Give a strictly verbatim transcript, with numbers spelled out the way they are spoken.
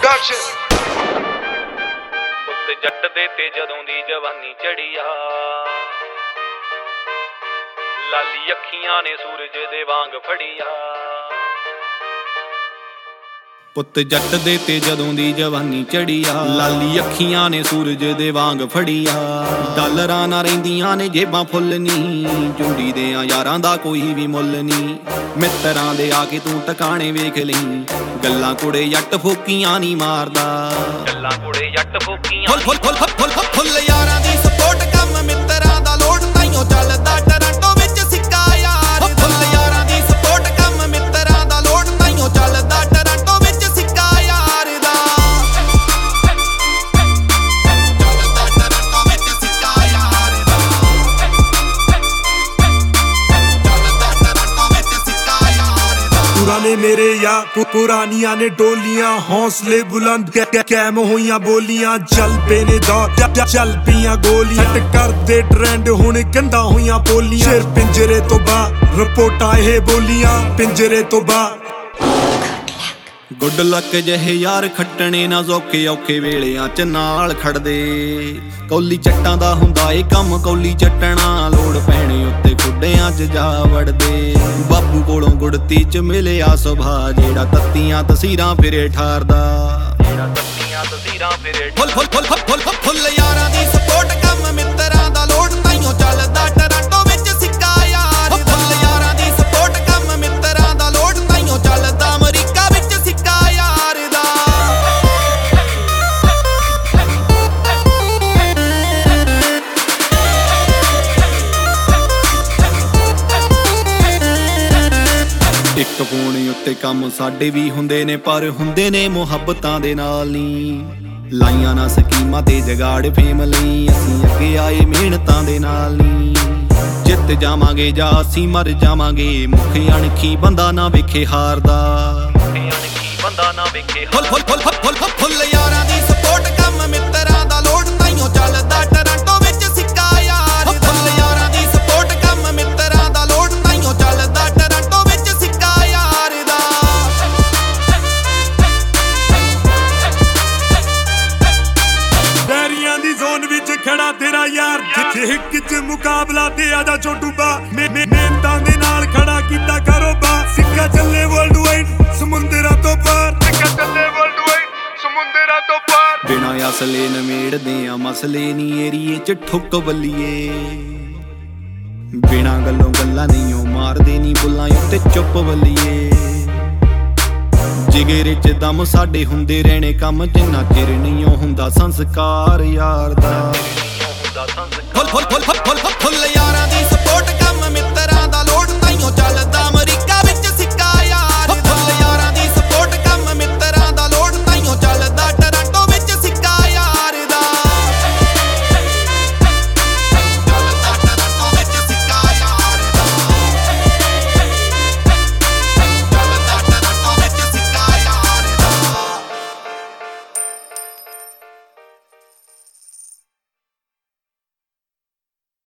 Production ਉੱਤੇ ਜੱਟ ਦੇ ਤੇ ਜਦੋਂ ਦੀ ਜਵਾਨੀ ਚੜੀਆ ਲਾਲੀ ਅੱਖੀਆਂ ਨੇ ਸੂਰਜ ਦੇ ਵਾਂਗ ਫੜੀਆ ਪੁੱਤ ਜੱਟ ਦੇ ਤੇ ਜਦੋਂ ਦੀ ਜਵਾਨੀ ਚੜੀਆ ਲਾਲੀ ਅੱਖੀਆਂ ਨੇ ਸੂਰਜ ਦੇ ਵਾਂਗ ਫੜੀਆ ਡਾਲਰਾਂ ਨਾ ਰਹਿੰਦੀਆਂ ਨੇ ਜੇਬਾਂ ਫੁੱਲ ਨੀ ਚੁੰਡੀ ਦੇ ਆ ਯਾਰਾਂ ਦਾ ਕੋਈ ਵੀ ਮੁੱਲ ਨੀ ਮਿੱਤਰਾਂ ਦੇ ਆ ਕੇ ਤੂੰ ਟਿਕਾਣੇ ਵੇਖ ਲਈ ਗੱਲਾਂ ਕੁੜੇ ਜੱਟ ਫੋਕੀਆਂ ਨਹੀਂ ਮਾਰਦਾ ਗੱਲਾਂ ਕੁੜੇ ਜੱਟ ਫੋਕੀਆਂ ਫੁੱਲ ਫੁੱਲ ਫੁੱਲ ਫੁੱਲ ਯਾਰਾਂ ਦੀ ਸਪੋਰਟ ਕੰਮ ਮਿੱਤਰਾਂ ਦਾ ਲੋਡ ਤਾਈਓ ਚੱਲਦਾ ਟੋਰਾਂਟੋ ਵਿੱਚ ਸਿੱਕਾ ਯਾਰ ਫੁੱਲ ਯਾਰਾਂ ਦੀ ਸਪੋਰਟ ਕੰਮ ਮਿੱਤਰਾਂ ਦਾ ਲੋਡ ਤਾਈਓ ਚੱਲਦਾ ਟੋਰਾਂਟੋ ਵਿੱਚ ਸਿੱਕਾ ਯਾਰ ਦਾ ਚੱਲਦਾ ਟੋਰਾਂਟੋ ਵਿੱਚ ਸਿੱਕਾ ਯਾਰ ਦਾ ਚੱਲਦਾ ਟੋਰਾਂਟੋ ਵਿੱਚ ਸਿੱਕਾ ਯਾਰ ਦਾ पुराने मेरे यार पुरानियां ने डोलियां हौसले बुलंद कैम होइयां बोलियां चल पे ने दौर चल पियां गोलियां हट कर दे ट्रेंड हुण गंदा होइयां बोलियां शेर पिंजरे तो बाहर रिपोर्टां ये बोलियां पिंजरे तो बाहर ਗੁੱਡ ਲੱਕ ਜਿਹੇ ਯਾਰ ਖੱਟਣੇ ਨਾ ਜ਼ੋਕੇ ਔਖੇ ਵੇਲਿਆਂ ਚ ਨਾਲ ਖੜਦੇ ਕੌਲੀ ਚੱਟਾਂ ਦਾ ਹੁੰਦਾ ਏ ਕੰਮ ਕੌਲੀ ਚੱਟਣਾ ਲੋੜ ਪੈਣੇ ਉੱਤੇ ਖੁੱਡਿਆਂ ਚ ਜਾ ਵੜਦੇ ਬਾਪੂ ਕੋਲੋਂ ਗੁੜਤੀ ਚ ਮਿਲਿਆ ਸੁਭਾ ਜਿਹੜਾ ਤੱਤੀਆਂ ਤਸੀਰਾਂ ਫਿਰੇ ਠਾਰਦਾ ਜਿਹੜਾ ਤੱਤੀਆਂ ਤਸੀਰਾਂ ਫਿਰੇ ਫੁੱਲ ਫੁੱਲ ਫੁੱਲ ਫੁੱਲ ਫੁੱਲ ਯਾਰਾਂ ਦੀ ਸਪੋਰਟ ਕੰਮ ਮਿੱਤਰਾਂ ਦਾ ਲੋੜ ਤਾਈਓ ਚੱਲਦਾ ਟੋਰਾਂਟੋ ਵਿੱਚ ਸਿੱਕਾ ਯਾਰ ਫੁੱਲ ਯਾਰਾਂ ਦੀ ਸਪੋਰਟ ਕੰਮ ਮਿੱਤਰਾਂ ਦਾ ਲੋੜ ਤਾਈਓ ਚੱਲਦਾ ਅਮਰੀਕਾ ਵਿੱਚ ਸਿੱਕਾ ਯਾਰ ਦਾ ਇੱਕ ਫੋਨ ਉੱਤੇ ਕੰਮ ਸਾਡੇ ਵੀ ਹੁੰਦੇ ਨੇ ਪਰ ਹੁੰਦੇ ਨੇ ਮੁਹੱਬਤਾਂ ਦੇ ਨਾਲ ਨੀ ਲਾਈਆਂ ਨਾ ਸਕੀਮਾਂ ਤੇ ਜਗਾੜ ਫੇਮ ਲਈ ਅਸੀਂ ਅੱਗੇ ਆਏ ਮਿਹਨਤਾਂ ਦੇ ਨਾਲ ਨੀ ਜਿੱਤ ਜਾਵਾਂਗੇ ਜਾਂ ਅਸੀਂ ਮਰ ਜਾਵਾਂਗੇ ਮੁੱਖ ਅਣਖੀ ਬੰਦਾ ਨਾ ਵੇਖੇ ਹਾਰਦਾ ਬੰਦਾ ਨਾ ਵੇਖੇ ਫੁੱਲ ਫੁੱਲ ਫੁੱਲ ਫੁੱਲ ਫੁੱਲ ਯਾਰਾਂ ਦੀ ਸਪੋਰਟ ਕੰਮ ਮਿੱਤਰਾਂ ਦਾ ਲੋਡ ਤਾਈਓ ਚੱਲਦਾ ਟੋਰਾਂਟੋ ਵਿੱਚ ਸਿੱਕਾ ਯਾਰ ਫੁੱਲ ਯਾਰਾਂ ਦੀ ਸਪੋਰਟ ਕੰਮ ਮਿੱਤਰਾਂ ਦਾ ਲੋਡ ਤਾਈਓ ਚੱਲਦਾ ਟੋਰਾਂਟੋ ਵਿੱਚ ਸਿੱਕਾ ਯਾਰ ਦਾ ਡੈਰੀਆਂ ਦੀ ਜ਼ੋਨ ਵਿੱਚ ਖੜਾ ਤੇਰਾ ਯਾਰ ਜਿੱਥੇ ਇੱਕ ਚ ਮੁਕਾਬਲਾ ਤੇ ਆਜਾ ਛੋਟੂ ਬਾ ਮਿਹਨਤਾਂ ਦੇ ਨਾਲ ਖੜਾ ਕੀਤਾ ਕਾਰੋਬਾਰ ਸਿੱਕਾ ਚੱਲੇ ਵਰਲਡ ਵਾਈਡ ਸਮੁੰਦਰਾਂ ਤੋਂ ਪਾਰ ਸਿੱਕਾ ਚੱਲੇ ਵਰਲਡ ਵਾਈਡ ਸਮੁੰਦਰਾਂ ਤੋਂ ਪਾਰ ਬਿਨਾਂ ਅਸਲੇ ਨਮੇੜਦੇ ਆ ਮਸਲੇ ਨੀ ਏਰੀਏ ਚ ਠੁੱਕ ਬੱਲੀਏ ਬਿਨਾਂ ਗੱਲੋਂ ਗੱਲਾਂ ਨਹੀਂ ਉਹ ਮਾਰਦੇ ਨੀ ਬੁੱਲਾਂ ਉੱਤੇ ਚੁੱਪ ਬੱਲੀਏ ਜਿਗਰੇ ਚ ਦਮ ਸਾਡੇ ਹੁੰਦੇ ਰਹਿਣੇ ਕੰਮ ਜਿੰਨਾ ਚਿਰ ਨਹੀਂ ਉਹ ਹੁੰਦਾ ਸੰਸਕਾਰ ਯਾਰ ਦਾ ਫੁੱਲ ਫੁੱਲ ਫੁੱਲ ਫੁੱਲ ਫੁੱਲ